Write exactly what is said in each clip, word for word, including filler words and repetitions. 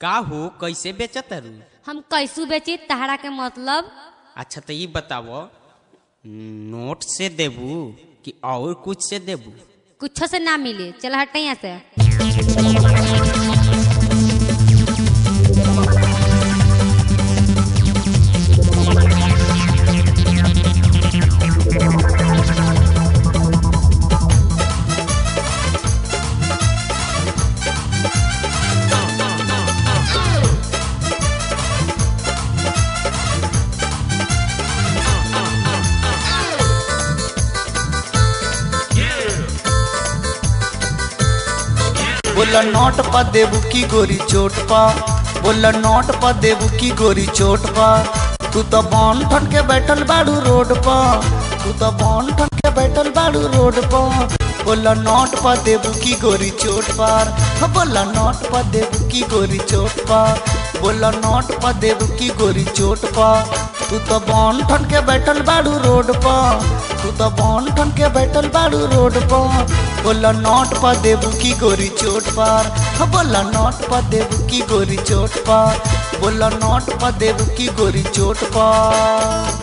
का हो कैसे बेचत रू? हम कैसू बेची तहरा के मतलब? अच्छा तो ये बताओ, नोट से देबू कि और कुछ से देबू? कुछ से ना मिले, चल हट यहाँ से। बोला नोट पा देबू की गोरी चोट पा, बोला नोट पा देबू की गोरी चोट पा। तू तो बॉन ठन के बैठल बाड़ू रोड पा, तू तो बॉन ठन के बैठल बाड़ू रोड पा। बोला नोट पा देबू की गोरी चोट पार, बोला नोट पा देबू की गोरी चोट पा, बोला नोट पा देबू की गोरी चोट पा। तू तो बॉन ठन के बैठल बाड़ू रोड पा, तू तो बॉन ठन के बैठल बाड़ू रोड पा। बोला नोट पा देबू की गोरी चोट पार, बोला नोट पा देबू की गोरी चोट पार, बोला नोट पा देबू की गोरी चोट पार।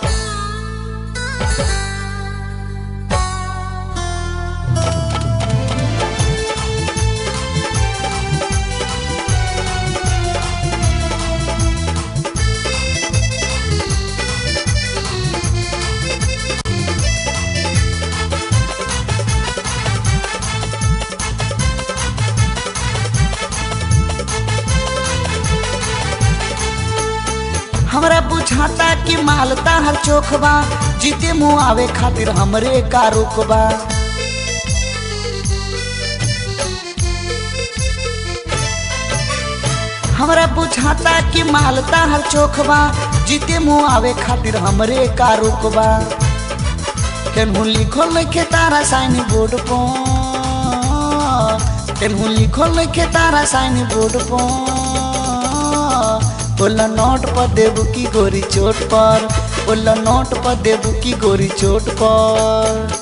हमरा बुझाता कि मालता हर चोखबा, जीते मुँह आवे खातिर हमरे का रुकबा। हमरा बुझाता कि मालता हर चोखबा, जीते मुँह आवे खातिर हमरे का रुकबा। केनहू लिखल नइखे तारा साइन बोर्ड पर, केनहू लिखल नइखे तारा साइन बोर्ड पर। बोला नोट पर देबू की गोरी चोट पर, बोला नोट पर देबू की गोरी चोट पर।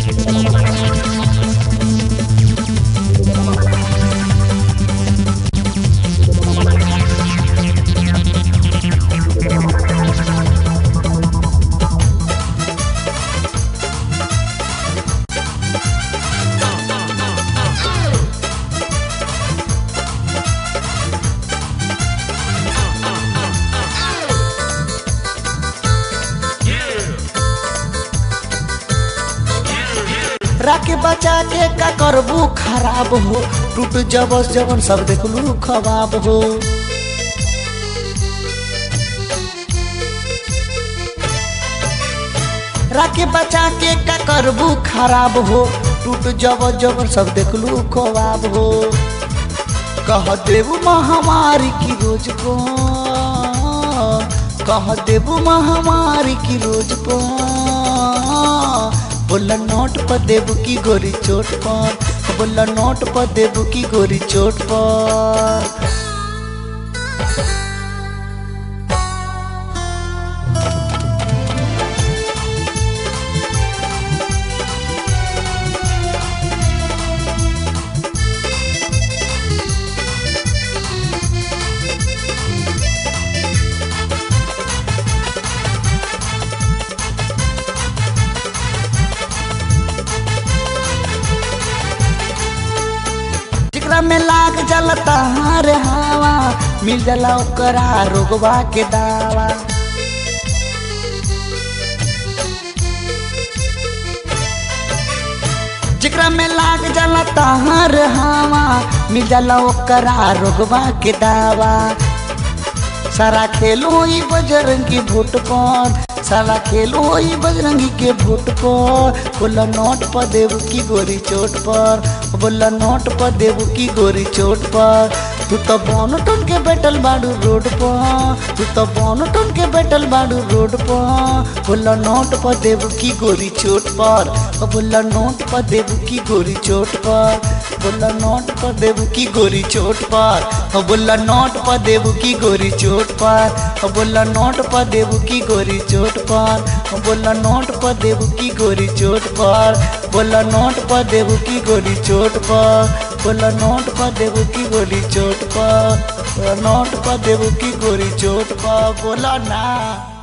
राके बचा के का करबू खराब हो, टूट जबस जबन सब देखलू खबाब हो। राके बचा के का करबू खराब हो, टूट जबस जबन सब देखलू खबाब हो। कह देबू महामारी की रोज को, कह देबू महामारी की रोज को। बोला नोट पर देबू की गोरी चोट पर, बोला नोट पर देबू की गोरी चोट पर। में लाग जलता हर हवा, मिल जला ओकरा रोगवा के दावा। जिकरा में लाग जलता हर हवा, मिल जला ओकरा रोगवा के दावा। सारा खेलो ही बजरंगी भोट पर, सारा खेलो ही बजरंगी के भोट पर। बोला नोट पर देबू की गोरी चोट पर, बोला नोट पर देबू की गोरी चोट पर। तू तो बॉन टन के बैठल बाड़ू रोड पर, तू तो बॉन टन के बैठल बाड़ू रोड पर। बोला नोट पर देबू की गोरी चोट पर, बोला नोट पर देबू की गोरी चोट पर, बोला नोट पर देबू की गोरी चोट पर, बोला नोट पर देबू की गोरी चोट पर, बोला नोट पर देबू की गोरी चोट पर, बोला नोट पर देबू की गोरी चोट पर, बोला नोट पर देबू की गोरी चोट पर, बोला नोट पर देबू की गोरी चोट पर। नोट क देबू की गोरी चोट क बोला ना।